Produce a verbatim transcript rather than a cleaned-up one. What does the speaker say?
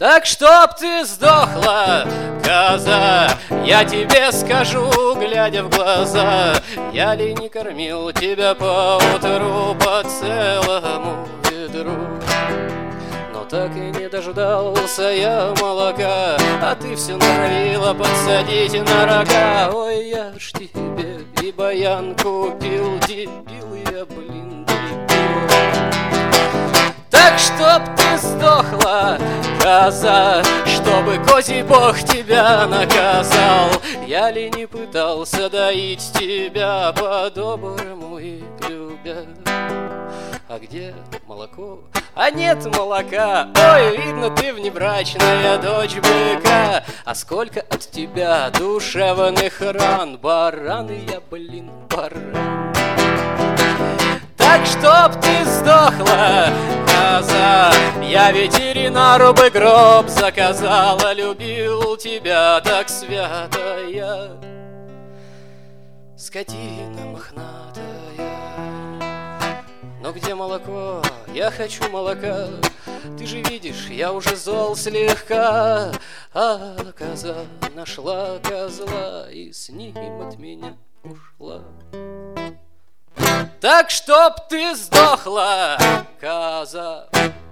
Так чтоб ты сдохла, коза, я тебе скажу, глядя в глаза, я ли не кормил тебя поутру по целому ведру. Но так и не дождался я молока, а ты все норовила подсадить на рога. Ой, я ж тебе и баян купил, дебил я, блин, дебил. Так чтоб ты сдохла, коза, чтобы козий бог тебя наказал. Я ли не пытался доить тебя по-доброму и любя? А где молоко? А нет молока. Ой, видно, ты внебрачная дочь быка. А сколько от тебя душевных ран, баран я, блин, баран. Так чтоб ты сдохла, коза, я ветеринару бы гроб заказала. Любил тебя так свято я, скотина мохнатая. Но где молоко? Я хочу молока. Ты же видишь, я уже зол слегка. А коза нашла козла и с ним от меня ушла. Так чтоб ты сдохла, коза.